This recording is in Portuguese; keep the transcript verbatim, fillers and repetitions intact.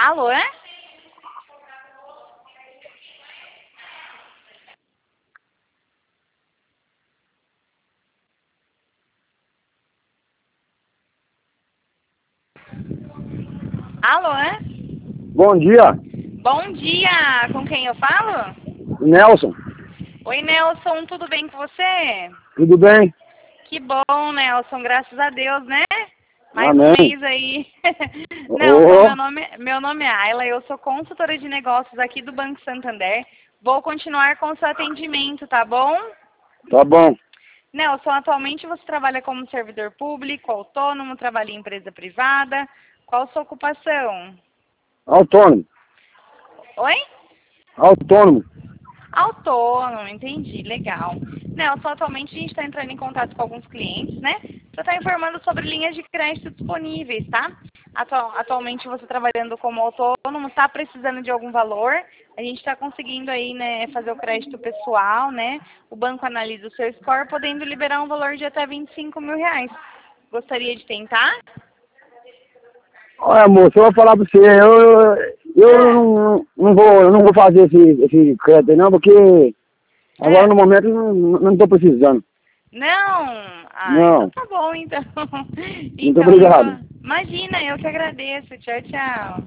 Alô, é? Alô, é? Bom dia, Bom dia! Com quem eu falo? Nelson. Oi, Nelson, tudo bem com você? Tudo bem? Que bom, Nelson, graças a Deus, né? Mais um Amém. mês aí. Nelson, Ô, meu nome, meu nome é Ayla, eu sou consultora de negócios aqui do Banco Santander. Vou continuar com o seu atendimento, tá bom? tá bom. Nelson, atualmente você trabalha como servidor público, autônomo, trabalha em empresa privada. Qual a sua ocupação? Autônomo. Oi? Autônomo. Autônomo, entendi, legal. Nelson, atualmente a gente está entrando em contato com alguns clientes, né? Para estar informando sobre linhas de crédito disponíveis, tá? Atual, atualmente você trabalhando como autônomo, está precisando de algum valor? A gente está conseguindo aí, né, fazer o crédito pessoal, né? O banco analisa o seu score, podendo liberar um valor de até vinte e cinco mil reais. Gostaria de tentar? Olha, moço, eu vou falar pra você, eu, eu Ah, não, não, vou, eu não vou fazer esse, esse crédito aí não, porque agora ah. no momento eu não, não tô precisando. Não? Ah, então Não, tá bom, então. muito Então não vou... obrigado. Imagina, eu que agradeço. Tchau, tchau.